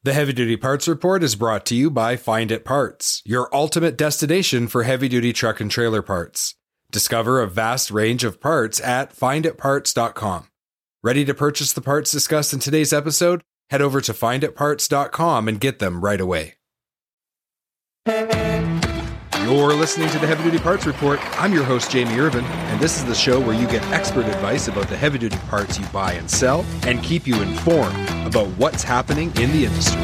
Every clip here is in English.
The Heavy Duty Parts Report is brought to you by Find It Parts, your ultimate destination for heavy-duty truck and trailer parts. Discover a vast range of parts at finditparts.com. Ready to purchase the parts discussed in today's episode? Head over to finditparts.com and get them right away. You're listening to the Heavy Duty Parts Report. I'm your host, Jamie Irvin, and this is the show where you get expert advice about the heavy-duty parts you buy and sell and keep you informed about what's happening in the industry.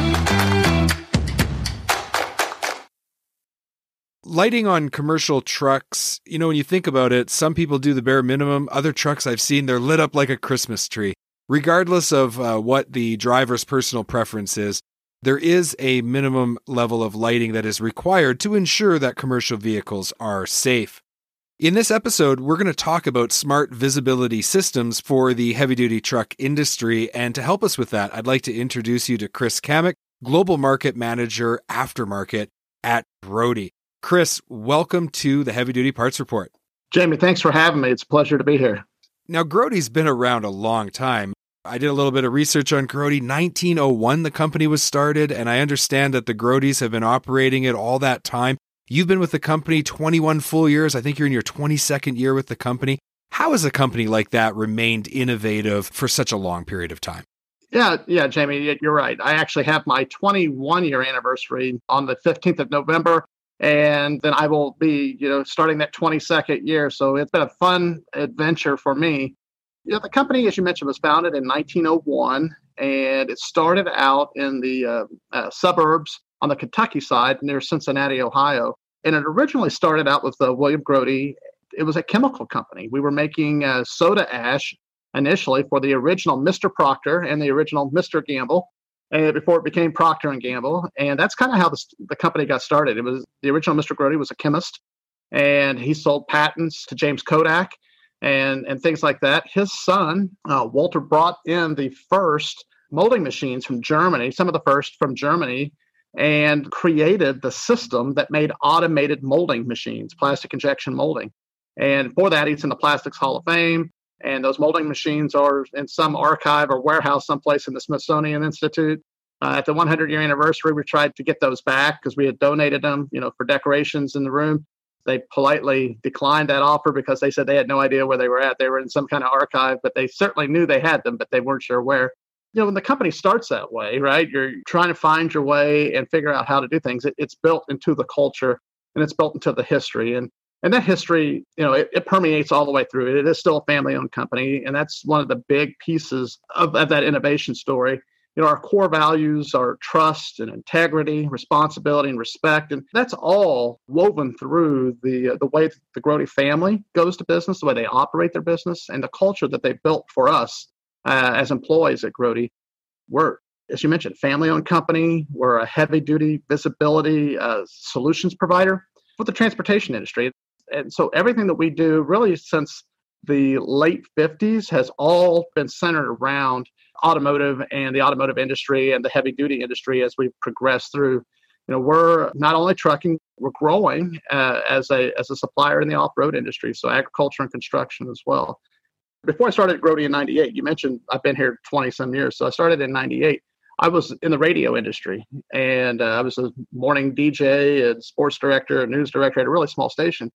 Lighting on commercial trucks, when you think about it, some people do the bare minimum. Other trucks I've seen, they're lit up like a Christmas tree. Regardless of what the driver's personal preference is, there is a minimum level of lighting that is required to ensure that commercial vehicles are safe. In this episode, we're going to talk about smart visibility systems for the heavy-duty truck industry, and to help us with that, I'd like to introduce you to Chris Kamek, Global Market Manager Aftermarket at Grote. Chris, welcome to the Heavy Duty Parts Report. Jamie, thanks for having me. It's a pleasure to be here. Now, Grote's been around a long time. I did a little bit of research on Grote. 1901, the company was started, and I understand that the Grotes have been operating it all that time. You've been with the company 21 full years. I think you're in your 22nd year with the company. How has a company like that remained innovative for such a long period of time? Yeah, Jamie, you're right. I actually have my 21-year anniversary on the 15th of November, and then I will be, starting that 22nd year. So it's been a fun adventure for me. The company, as you mentioned, was founded in 1901, and it started out in the suburbs on the Kentucky side near Cincinnati, Ohio. And it originally started out with William Grote. It was a chemical company. We were making soda ash initially for the original Mr. Procter and the original Mr. Gamble, and before it became Procter & Gamble. And that's kind of how the company got started. It was the original Mr. Grote was a chemist, and he sold patents to James Kodak and things like that. His son, Walter, brought in the first molding machines from Germany, some of the first from Germany, and created the system that made automated molding machines, plastic injection molding. And for that, he's in the Plastics Hall of Fame. And those molding machines are in some archive or warehouse someplace in the Smithsonian Institute. At the 100-year anniversary, we tried to get those back because we had donated them, for decorations in the room. They politely declined that offer because they said they had no idea where they were at. They were in some kind of archive, but they certainly knew they had them, but they weren't sure where. When the company starts that way, right, you're trying to find your way and figure out how to do things. It's built into the culture, and it's built into the history. And that history, it permeates all the way through. It is still a family-owned company, and that's one of the big pieces of that innovation story. Our core values are trust and integrity, responsibility and respect. And that's all woven through the way the Grote family goes to business, the way they operate their business, and the culture that they built for us as employees at Grote. We're, as you mentioned, family-owned company. We're a heavy-duty visibility solutions provider for the transportation industry. And so everything that we do really since the late 50s has all been centered around automotive and the automotive industry and the heavy duty industry as we progress through. We're not only trucking, we're growing as a supplier in the off-road industry, so agriculture and construction as well. Before I started at Grote in 98, you mentioned I've been here 20-some years, so I started in 98. I was in the radio industry, and I was a morning DJ and sports director and news director at a really small station.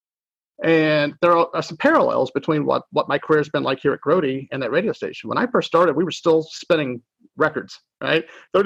And there are some parallels between what my career has been like here at Grote and that radio station. When I first started, we were still spinning records, right?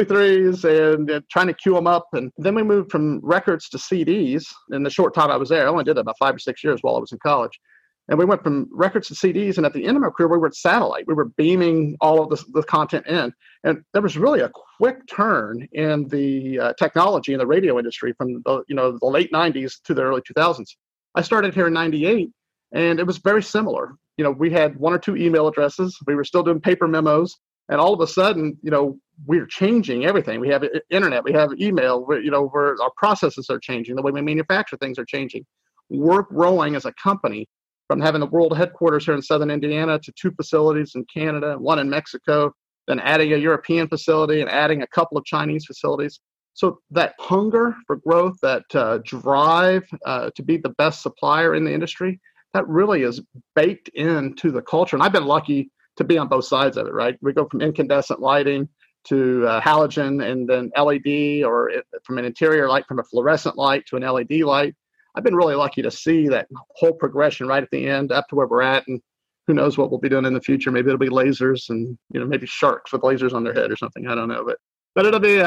33s and trying to queue them up. And then we moved from records to CDs. In the short time I was there, I only did that about 5 or 6 years while I was in college. And we went from records to CDs. And at the end of my career, we were at satellite. We were beaming all of the content in. And there was really a quick turn in the technology in the radio industry from the late 90s to the early 2000s. I started here in 98, and it was very similar. We had 1 or 2 email addresses. We were still doing paper memos. And all of a sudden, we're changing everything. We have internet, we have email, our processes are changing. The way we manufacture things are changing. We're growing as a company from having the world headquarters here in Southern Indiana to 2 facilities in Canada, 1 in Mexico, then adding a European facility and adding a couple of Chinese facilities. So that hunger for growth, that drive to be the best supplier in the industry, that really is baked into the culture. And I've been lucky to be on both sides of it, right? We go from incandescent lighting to halogen and then LED, or from an interior light, from a fluorescent light to an LED light. I've been really lucky to see that whole progression right at the end up to where we're at. And who knows what we'll be doing in the future. Maybe it'll be lasers and, maybe sharks with lasers on their head or something. I don't know. But it'll be,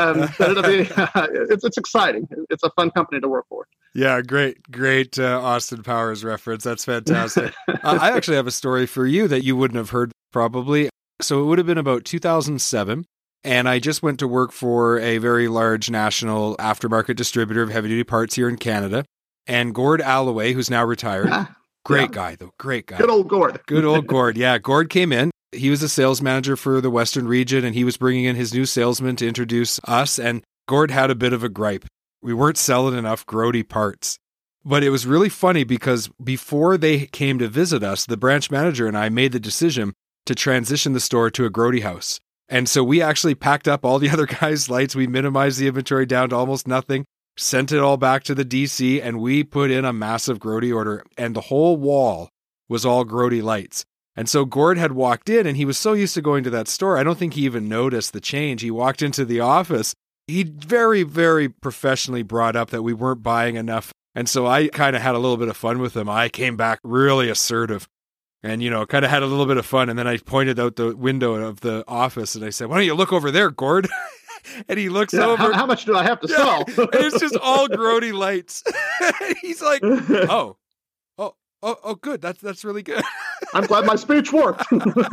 it's exciting. It's a fun company to work for. Yeah, great Austin Powers reference. That's fantastic. I actually have a story for you that you wouldn't have heard probably. So it would have been about 2007. And I just went to work for a very large national aftermarket distributor of heavy-duty parts here in Canada. And Gord Alloway, who's now retired. Great guy, though. Great guy. Good old Gord. Good old Gord. Yeah, Gord came in. He was a sales manager for the Western region, and he was bringing in his new salesman to introduce us. And Gord had a bit of a gripe. We weren't selling enough Grote parts. But it was really funny because before they came to visit us, the branch manager and I made the decision to transition the store to a Grote house. And so we actually packed up all the other guys' lights. We minimized the inventory down to almost nothing, sent it all back to the DC, and we put in a massive Grote order. And the whole wall was all Grote lights. And so Gord had walked in, and he was so used to going to that store, I don't think he even noticed the change. He walked into the office. He very, very professionally brought up that we weren't buying enough. And so I kind of had a little bit of fun with him. I came back really assertive. And, kind of had a little bit of fun. And then I pointed out the window of the office and I said, "Why don't you look over there, Gord?" And he looks over. How much do I have to sell? It's just all Grote lights. He's like, oh, good. That's really good. I'm glad my speech worked.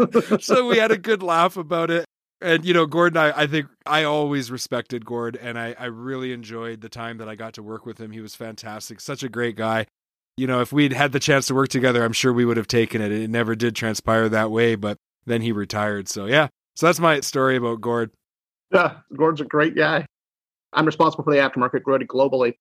So we had a good laugh about it. And, Gord and I think I always respected Gord. And I really enjoyed the time that I got to work with him. He was fantastic. Such a great guy. If we'd had the chance to work together, I'm sure we would have taken it. It never did transpire that way, but then he retired. So, yeah. So that's my story about Gord. Yeah, Gord's a great guy. I'm responsible for the aftermarket Grote globally,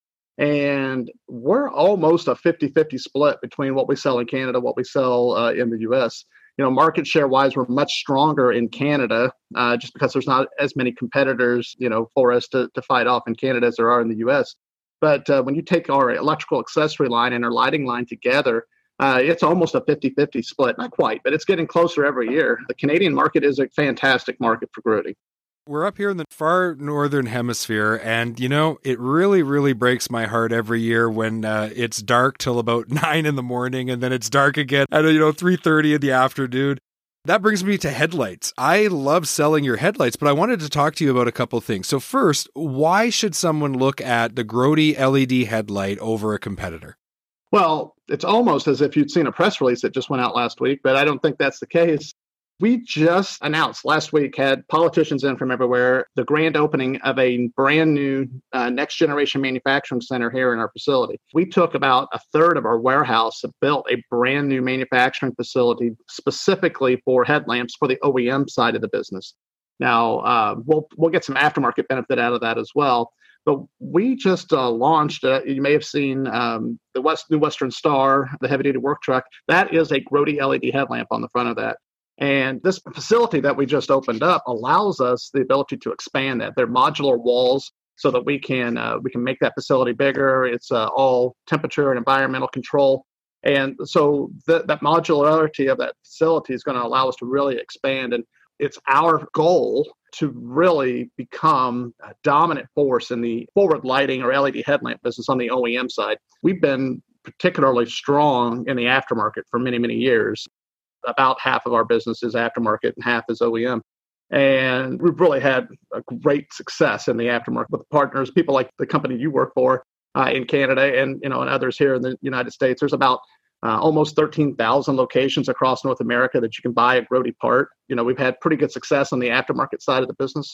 and we're almost a 50-50 split between what we sell in Canada, what we sell in the U.S. Market share-wise, we're much stronger in Canada just because there's not as many competitors, for us to fight off in Canada as there are in the U.S. But when you take our electrical accessory line and our lighting line together, it's almost a 50-50 split. Not quite, but it's getting closer every year. The Canadian market is a fantastic market for Grote. We're up here in the far northern hemisphere, and, it really, really breaks my heart every year when it's dark till about 9 in the morning, and then it's dark again at, 3:30 in the afternoon. That brings me to headlights. I love selling your headlights, but I wanted to talk to you about a couple things. So first, why should someone look at the Grote LED headlight over a competitor? Well, it's almost as if you'd seen a press release that just went out last week, but I don't think that's the case. We just announced last week, had politicians in from everywhere, the grand opening of a brand new next generation manufacturing center here in our facility. We took about a third of our warehouse and built a brand new manufacturing facility specifically for headlamps for the OEM side of the business. Now, we'll get some aftermarket benefit out of that as well. But we just launched, you may have seen the new Western Star, the heavy-duty work truck. That is a Grote LED headlamp on the front of that. And this facility that we just opened up allows us the ability to expand that. They're modular walls so that we can make that facility bigger. It's all temperature and environmental control. And so that modularity of that facility is going to allow us to really expand. And it's our goal to really become a dominant force in the forward lighting or LED headlamp business on the OEM side. We've been particularly strong in the aftermarket for many, many years. About half of our business is aftermarket and half is OEM. And we've really had a great success in the aftermarket with partners, people like the company you work for in Canada and others here in the United States. There's about almost 13,000 locations across North America that you can buy a Grote part. We've had pretty good success on the aftermarket side of the business.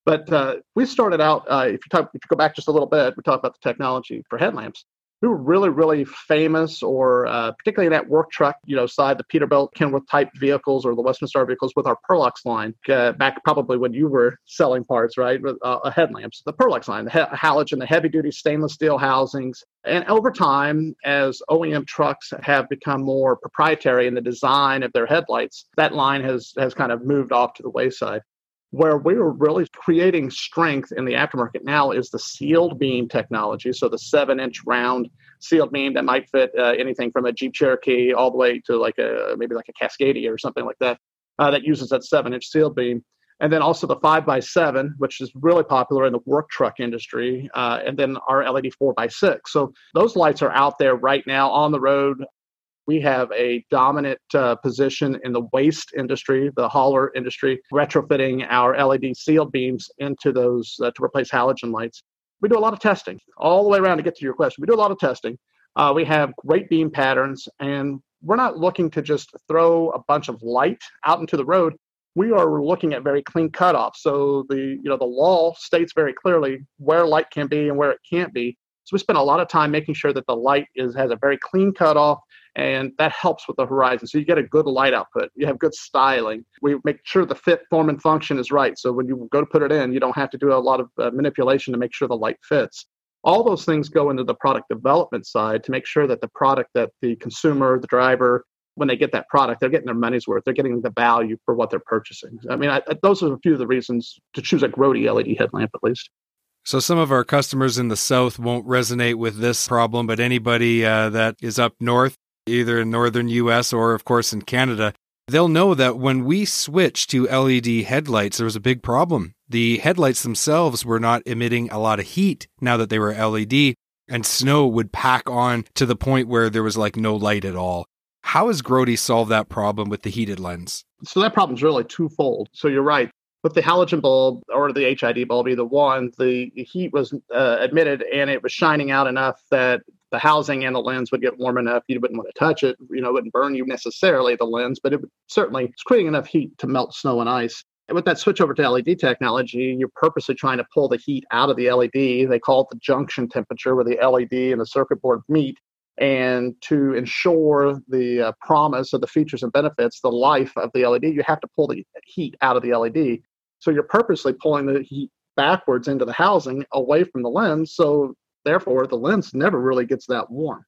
But we started out, if you go back just a little bit, we talked about the technology for headlamps. We were really, really famous, or particularly in that work truck, side, the Peterbilt, Kenworth type vehicles or the Western Star vehicles with our Perlux line, back probably when you were selling parts, right, with headlamps, the Perlux line, the halogen, the heavy duty stainless steel housings. And over time, as OEM trucks have become more proprietary in the design of their headlights, that line has kind of moved off to the wayside. Where we're really creating strength in the aftermarket now is the sealed beam technology. So the 7-inch round sealed beam that might fit anything from a Jeep Cherokee all the way to maybe like a Cascadia or something like that, that uses that 7-inch sealed beam. And then also the 5x7, which is really popular in the work truck industry, and then our LED 4x6. So those lights are out there right now on the road. We have a dominant position in the waste industry, the hauler industry, retrofitting our LED sealed beams into those to replace halogen lights. We do a lot of testing all the way around to get to your question. We do a lot of testing. We have great beam patterns, and we're not looking to just throw a bunch of light out into the road. We are looking at very clean cutoffs. So the law states very clearly where light can be and where it can't be. So we spend a lot of time making sure that the light has a very clean cutoff, and that helps with the horizon. So you get a good light output. You have good styling. We make sure the fit, form, and function is right. So when you go to put it in, you don't have to do a lot of manipulation to make sure the light fits. All those things go into the product development side to make sure that the product that the consumer, the driver, when they get that product, they're getting their money's worth. They're getting the value for what they're purchasing. I mean, those are a few of the reasons to choose a Grote LED headlamp, at least. So some of our customers in the South won't resonate with this problem, but anybody that is up north, either in northern U.S. or, of course, in Canada, they'll know that when we switched to LED headlights, there was a big problem. The headlights themselves were not emitting a lot of heat now that they were LED, and snow would pack on to the point where there was like no light at all. How has Grote solved that problem with the heated lens? So that problem is really twofold. So you're right. With the halogen bulb or the HID bulb, either one, the heat was emitted and it was shining out enough that the housing and the lens would get warm enough. You wouldn't want to touch it. It wouldn't burn you necessarily, the lens, but it certainly it's creating enough heat to melt snow and ice. And with that switch over to LED technology, you're purposely trying to pull the heat out of the LED. They call it the junction temperature where the LED and the circuit board meet. And to ensure the promise of the features and benefits, the life of the LED, you have to pull the heat out of the LED. So you're purposely pulling the heat backwards into the housing away from the lens. So therefore, the lens never really gets that warm.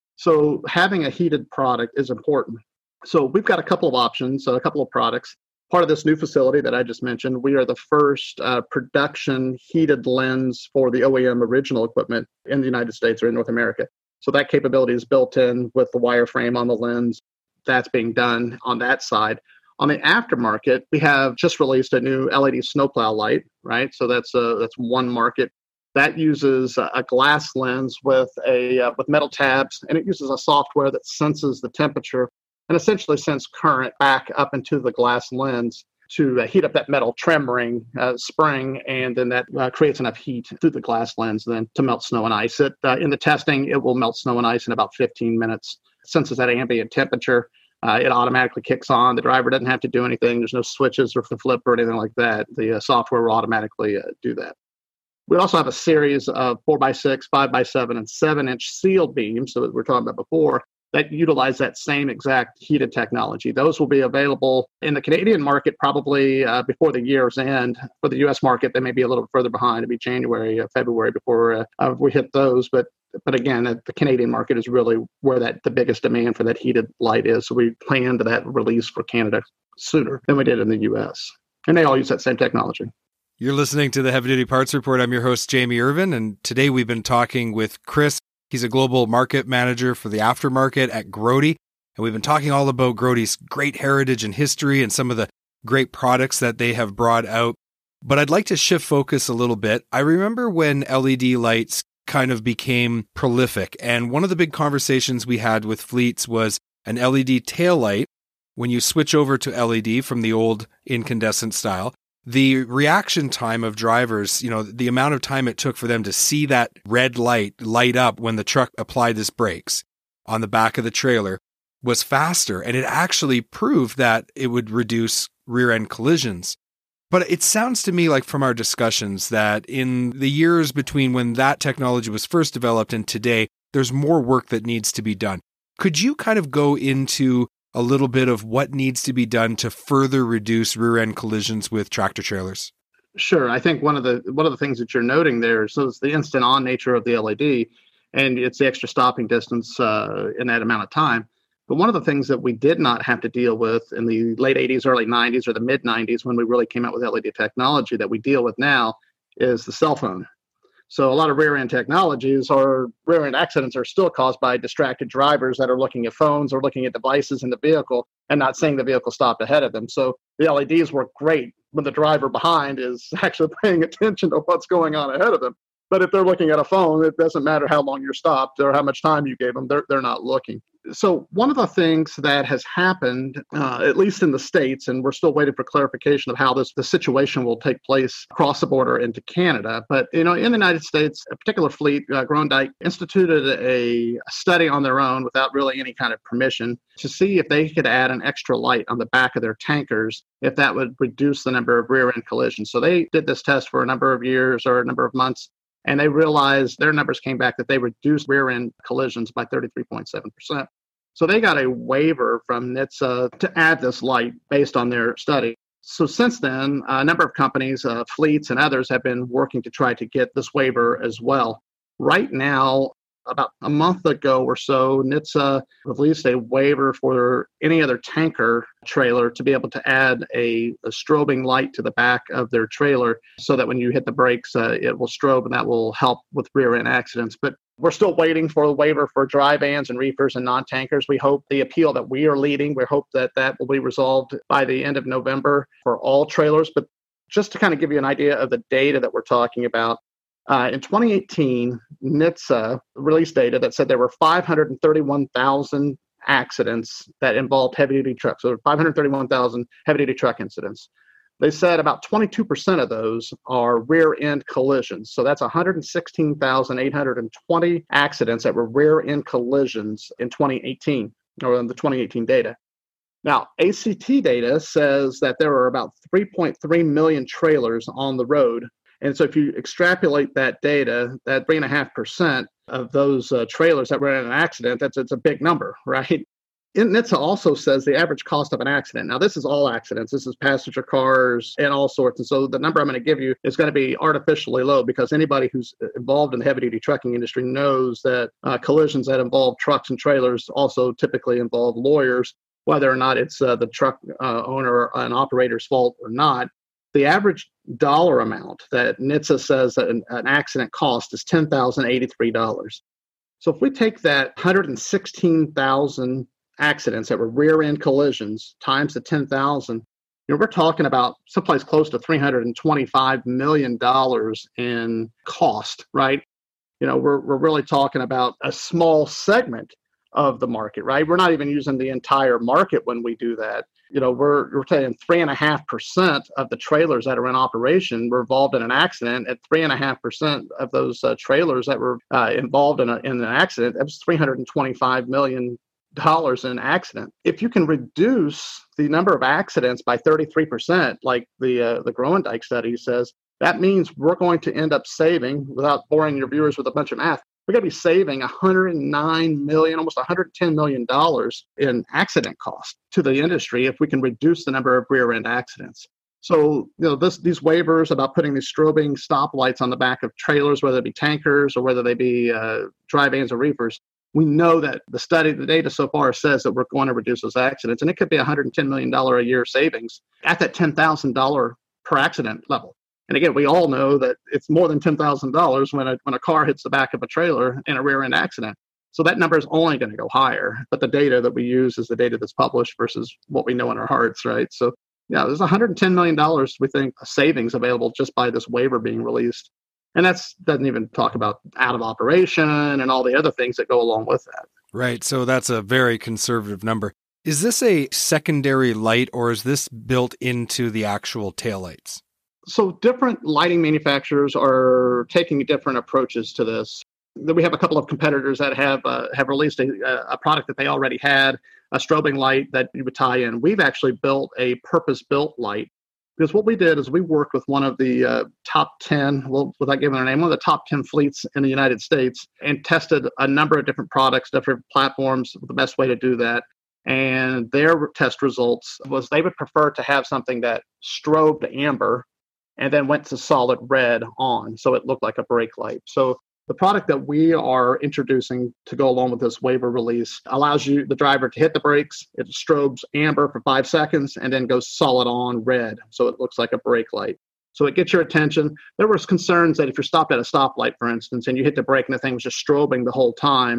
So having a heated product is important. So we've got a couple of options, a couple of products. Part of this new facility that I just mentioned, we are the first production heated lens for the OEM original equipment in the United States or in North America. So that capability is built in with the wireframe on the lens. That's being done on that side. On the aftermarket, we have just released a new LED snowplow light, right? So that's one market. That uses a glass lens with metal tabs, and it uses a software that senses the temperature and essentially sends current back up into the glass lens to heat up that metal trim ring spring, and then that creates enough heat through the glass lens then to melt snow and ice. In the testing, it will melt snow and ice in about 15 minutes. It senses that ambient temperature. It automatically kicks on. The driver doesn't have to do anything. There's no switches or flip or anything like that. The software will automatically do that. We also have a series of 4x6, 5x7, and 7-inch sealed beams, so that we're talking about before, that utilize that same exact heated technology. Those will be available in the Canadian market probably before the year's end. For the U.S. market, they may be a little further behind. It'll be January, February before we hit those. But again, the Canadian market is really where the biggest demand for that heated light is. So we planned that release for Canada sooner than we did in the U.S. And they all use that same technology. You're listening to the Heavy Duty Parts Report. I'm your host, Jamie Irvin, and today we've been talking with Chris. He's a global market manager for the aftermarket at Grote, and we've been talking all about Grote's great heritage and history and some of the great products that they have brought out. But I'd like to shift focus a little bit. I remember when LED lights kind of became prolific, and one of the big conversations we had with fleets was an LED tail light. When you switch over to LED from the old incandescent style, the reaction time of drivers, the amount of time it took for them to see that red light up when the truck applied its brakes on the back of the trailer was faster. And it actually proved that it would reduce rear-end collisions. But it sounds to me like from our discussions that in the years between when that technology was first developed and today, there's more work that needs to be done. Could you kind of go into a little bit of what needs to be done to further reduce rear-end collisions with tractor trailers? Sure. I think one of the things that you're noting there is the instant-on nature of the LED, and it's the extra stopping distance in that amount of time. But one of the things that we did not have to deal with in the late 80s, early 90s, or the mid-90s when we really came out with LED technology that we deal with now is the cell phone. So a lot of rear-end technologies or rear-end accidents are still caused by distracted drivers that are looking at phones or looking at devices in the vehicle and not seeing the vehicle stopped ahead of them. So the LEDs work great when the driver behind is actually paying attention to what's going on ahead of them. But if they're looking at a phone, it doesn't matter how long you're stopped or how much time you gave them, they're not looking. So one of the things that has happened, at least in the States, and we're still waiting for clarification of how the situation will take place across the border into Canada. But, in the United States, a particular fleet, Groendyke, instituted a study on their own without really any kind of permission to see if they could add an extra light on the back of their tankers, if that would reduce the number of rear-end collisions. So they did this test for a number of years or a number of months, and they realized their numbers came back that they reduced rear-end collisions by 33.7%. So they got a waiver from NHTSA to add this light based on their study. So since then, a number of companies, fleets and others have been working to try to get this waiver as well. Right now, about a month ago or so, NHTSA released a waiver for any other tanker trailer to be able to add a strobing light to the back of their trailer so that when you hit the brakes, it will strobe, and that will help with rear-end accidents. But we're still waiting for the waiver for dry vans and reefers and non-tankers. We hope the appeal that we are leading, we hope that will be resolved by the end of November for all trailers. But just to kind of give you an idea of the data that we're talking about, in 2018, NHTSA released data that said there were 531,000 accidents that involved heavy-duty trucks. So 531,000 heavy-duty truck incidents. They said about 22% of those are rear-end collisions. So that's 116,820 accidents that were rear-end collisions in 2018, or in the 2018 data. Now, ACT data says that there are about 3.3 million trailers on the road. And so if you extrapolate that data, that 3.5% of those trailers that were in an accident, it's a big number, right? NHTSA also says the average cost of an accident. Now, this is all accidents. This is passenger cars and all sorts. And so the number I'm going to give you is going to be artificially low because anybody who's involved in the heavy-duty trucking industry knows that collisions that involve trucks and trailers also typically involve lawyers, whether or not it's the truck owner or an operator's fault or not. The average dollar amount that NHTSA says that an accident cost is $10,083. So if we take that 116,000 accidents that were rear-end collisions times the 10,000, we're talking about someplace close to $325 million in cost, right? We're really talking about a small segment of the market, right? We're not even using the entire market when we do that. We're saying 3.5% of the trailers that are in operation were involved in an accident. At 3.5% of those trailers that were involved in an accident, that was $325 million in accident. If you can reduce the number of accidents by 33%, like the Groendyke study says, that means we're going to end up saving, without boring your viewers with a bunch of math, we're going to be saving $109 million, almost $110 million in accident costs to the industry if we can reduce the number of rear-end accidents. So, these waivers about putting these strobing stoplights on the back of trailers, whether it be tankers or whether they be dry vans or reefers, we know that the data so far says that we're going to reduce those accidents, and it could be $110 million a year savings at that $10,000 per accident level. And again, we all know that it's more than $10,000 when a car hits the back of a trailer in a rear-end accident. So that number is only going to go higher. But the data that we use is the data that's published versus what we know in our hearts, right? So, yeah, there's $110 million, we think, savings available just by this waiver being released. And that doesn't even talk about out of operation and all the other things that go along with that. Right. So that's a very conservative number. Is this a secondary light, or is this built into the actual taillights? So different lighting manufacturers are taking different approaches to this. We have a couple of competitors that have released a product that they already had, a strobing light that you would tie in. We've actually built a purpose-built light because what we did is we worked with one of the top 10, well, without giving their name, one of the top 10 fleets in the United States and tested a number of different products, different platforms, the best way to do that. And their test results was they would prefer to have something that strobed amber and then went to solid red on, so it looked like a brake light. So the product that we are introducing to go along with this waiver release allows you, the driver, to hit the brakes, it strobes amber for 5 seconds, and then goes solid on red, so it looks like a brake light. So it gets your attention. There was concerns that if you're stopped at a stoplight, for instance, and you hit the brake and the thing was just strobing the whole time,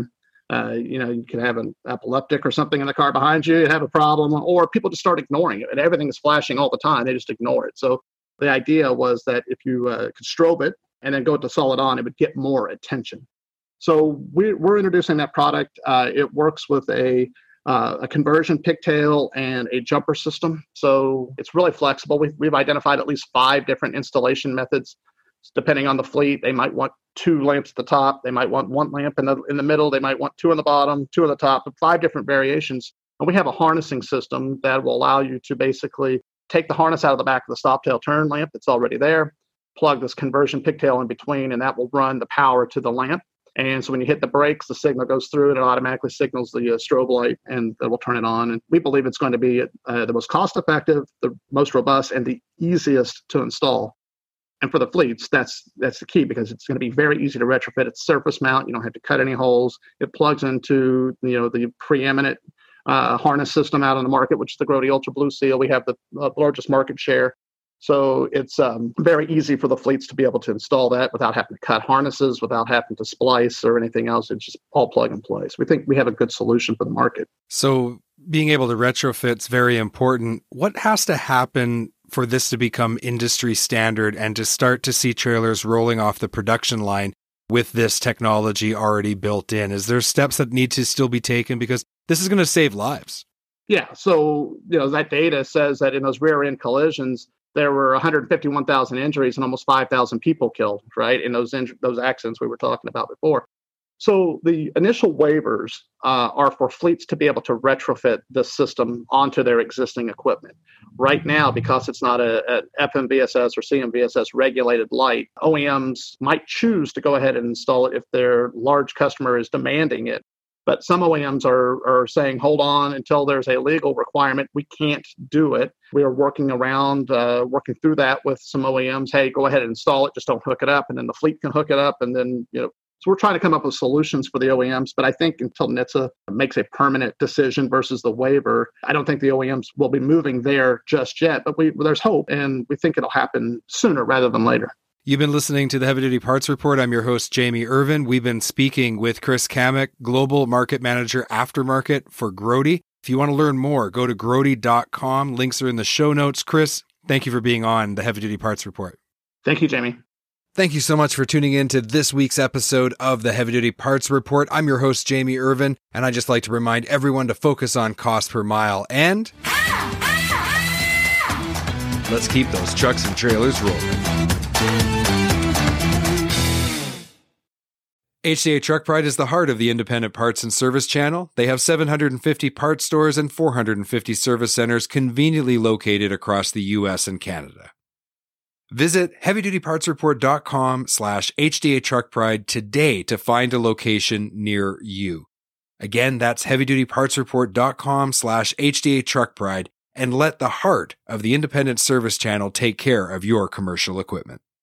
You can have an epileptic or something in the car behind you, have a problem, or people just start ignoring it, and everything is flashing all the time. They just ignore it. So the idea was that if you could strobe it and then go to solid on, it would get more attention. So we're introducing that product. It works with a conversion pigtail and a jumper system. So it's really flexible. We've identified at least 5 different installation methods. Depending on the fleet, they might want 2 lamps at the top. They might want 1 lamp in the middle. They might want 2 on the bottom, 2 on the top, 5 different variations. And we have a harnessing system that will allow you to basically take the harness out of the back of the stop tail turn lamp that's already there, plug this conversion pigtail in between, and that will run the power to the lamp. And so when you hit the brakes, the signal goes through and it automatically signals the strobe light, and it will turn it on. And we believe it's going to be the most cost-effective, the most robust, and the easiest to install. And for the fleets, that's the key, because it's going to be very easy to retrofit. It's surface mount. You don't have to cut any holes. It plugs into the preeminent harness system out on the market, which is the Grote Ultra Blue Seal. We have the largest market share. So it's very easy for the fleets to be able to install that without having to cut harnesses, without having to splice or anything else. It's just all plug and play. So we think we have a good solution for the market. So being able to retrofit is very important. What has to happen for this to become industry standard and to start to see trailers rolling off the production line with this technology already built in? Is there steps that need to still be taken? Because this is going to save lives. Yeah. So, that data says that in those rear end collisions, there were 151,000 injuries and almost 5,000 people killed, right, in those accidents we were talking about before. So the initial waivers are for fleets to be able to retrofit the system onto their existing equipment. Right now, because it's not a FMVSS or CMVSS regulated light, OEMs might choose to go ahead and install it if their large customer is demanding it. But some OEMs are saying, hold on until there's a legal requirement. We can't do it. We are working through that with some OEMs. Hey, go ahead and install it. Just don't hook it up. And then the fleet can hook it up. And then, so we're trying to come up with solutions for the OEMs. But I think until NHTSA makes a permanent decision versus the waiver, I don't think the OEMs will be moving there just yet. But there's hope, and we think it'll happen sooner rather than later. You've been listening to the Heavy Duty Parts Report. I'm your host, Jamie Irvin. We've been speaking with Chris Kamek, Global Market Manager Aftermarket for Grote. If you want to learn more, go to grote.com. Links are in the show notes. Chris, thank you for being on the Heavy Duty Parts Report. Thank you, Jamie. Thank you so much for tuning in to this week's episode of the Heavy Duty Parts Report. I'm your host, Jamie Irvin, and I just like to remind everyone to focus on cost per mile and let's keep those trucks and trailers rolling. HDA Truck Pride is the heart of the independent parts and service channel. They have 750 parts stores and 450 service centers conveniently located across the U.S. and Canada. Visit heavydutypartsreport.com/HDA Truck Pride today to find a location near you. Again, that's heavydutypartsreport.com/HDA Truck Pride, and let the heart of the independent service channel take care of your commercial equipment.